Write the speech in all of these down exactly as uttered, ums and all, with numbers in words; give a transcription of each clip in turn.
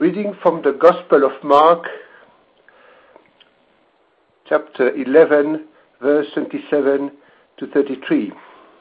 Reading from the Gospel of Mark, chapter eleven, verse twenty-seven to thirty-three.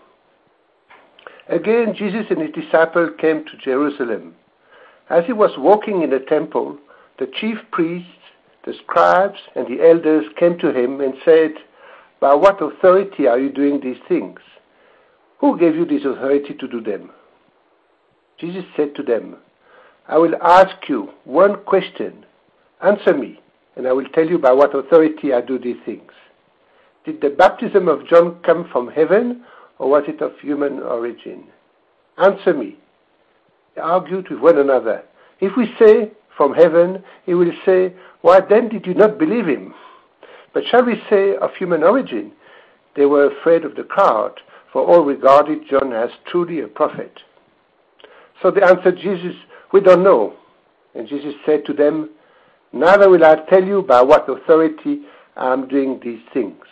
Again, Jesus and his disciples came to Jerusalem. As he was walking in the temple, the chief priests, the scribes, and the elders came to him and said, "By what authority are you doing these things? Who gave you this authority to do them?" Jesus said to them, "I will ask you one question. Answer me, and I will tell you by what authority I do these things. Did the baptism of John come from heaven, or was it of human origin? Answer me." They argued with one another. If we say, "From heaven," he will say, "Why then did you not believe him?" But shall we say, "Of human origin"? They were afraid of the crowd, for all regarded John as truly a prophet. So they answered Jesus, "We don't know." And Jesus said to them, "Neither will I tell you by what authority I am doing these things."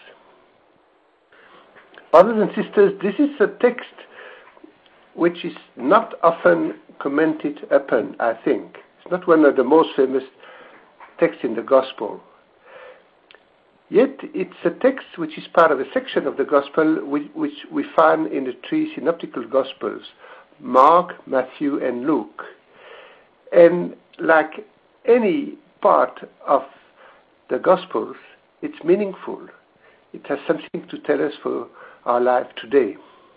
Brothers and sisters, this is a text which is not often commented upon, I think. It's not one of the most famous texts in the Gospel. Yet it's a text which is part of a section of the Gospel which, which we find in the three synoptical Gospels, Mark, Matthew, and Luke. And like any part of the Gospels, it's meaningful. It has something to tell us for our life today.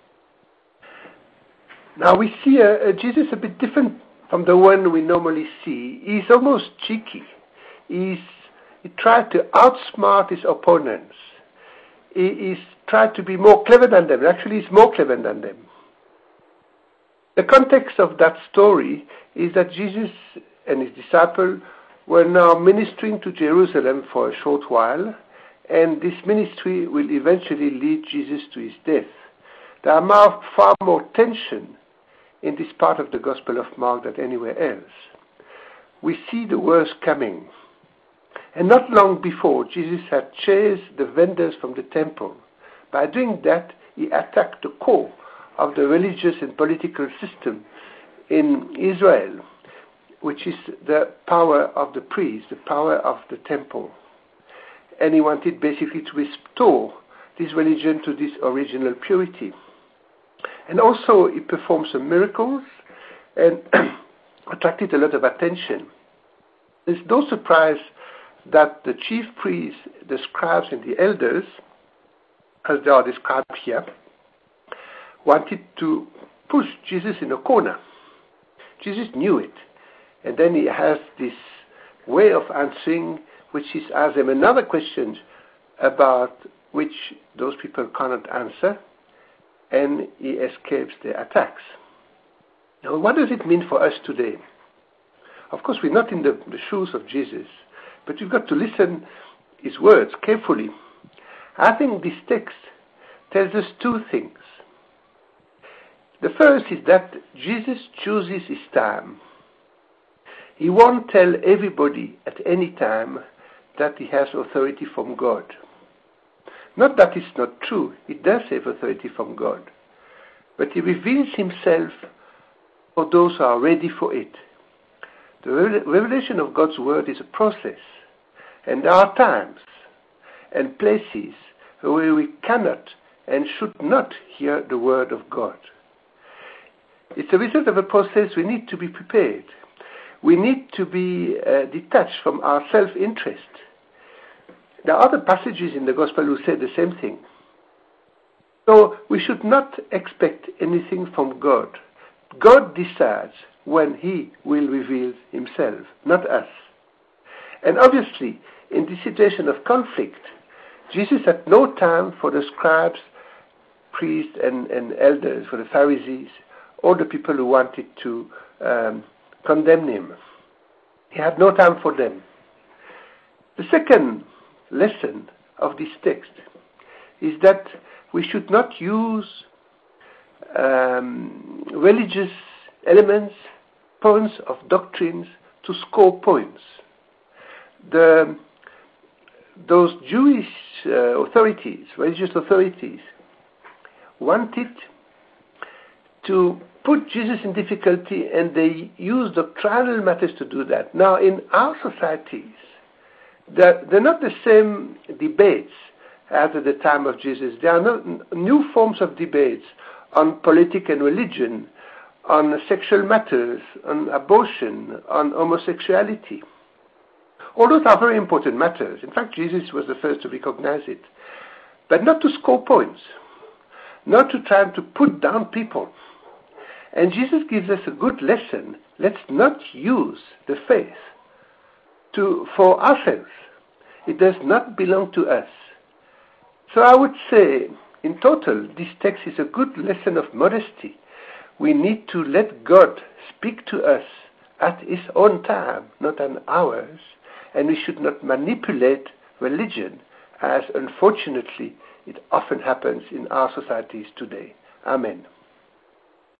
Now we see a, a Jesus a bit different from the one we normally see. He's almost cheeky. He's, he tried to outsmart his opponents. He, he's tried to be more clever than them. Actually, he's more clever than them. The context of that story is that Jesus and his disciples were now ministering to Jerusalem for a short while, and this ministry will eventually lead Jesus to his death. There are more, far more tension in this part of the Gospel of Mark than anywhere else. We see the worst coming. And not long before, Jesus had chased the vendors from the temple. By doing that, he attacked the core of the religious and political system in Israel, which is the power of the priest, the power of the temple. And he wanted basically to restore this religion to this original purity. And also he performed some miracles and attracted a lot of attention. There's no surprise that the chief priests, the scribes, and the elders, as they are described here, wanted to push Jesus in a corner. Jesus knew it. And then he has this way of answering, which is ask them another question about which those people cannot answer, and he escapes their attacks. Now, what does it mean for us today? Of course, we're not in the, the shoes of Jesus, but you've got to listen his words carefully. I think this text tells us two things. The first is that Jesus chooses his time. He won't tell everybody at any time that he has authority from God. Not that it's not true, he does have authority from God. But he reveals himself for those who are ready for it. The revelation of God's word is a process. And there are times and places where we cannot and should not hear the word of God. It's a result of a process. We need to be prepared. We need to be uh, detached from our self-interest. There are other passages in the Gospel who say the same thing. So we should not expect anything from God. God decides when he will reveal himself, not us. And obviously, in this situation of conflict, Jesus had no time for the scribes, priests, and, and elders, for the Pharisees, all the people who wanted to um, condemn him. He had no time for them. The second lesson of this text is that we should not use um, religious elements, points of doctrines to score points. The, those Jewish uh, authorities, religious authorities, wanted to put Jesus in difficulty, and they use doctrinal matters to do that. Now, in our societies, they're, they're not the same debates as at the time of Jesus. There are no, new forms of debates on politics and religion, on sexual matters, on abortion, on homosexuality. All those are very important matters. In fact, Jesus was the first to recognize it. But not to score points, not to try to put down people. And Jesus gives us a good lesson. Let's not use the faith to, for ourselves. It does not belong to us. So I would say, in total, this text is a good lesson of modesty. We need to let God speak to us at His own time, not on ours. And we should not manipulate religion, as unfortunately it often happens in our societies today. Amen.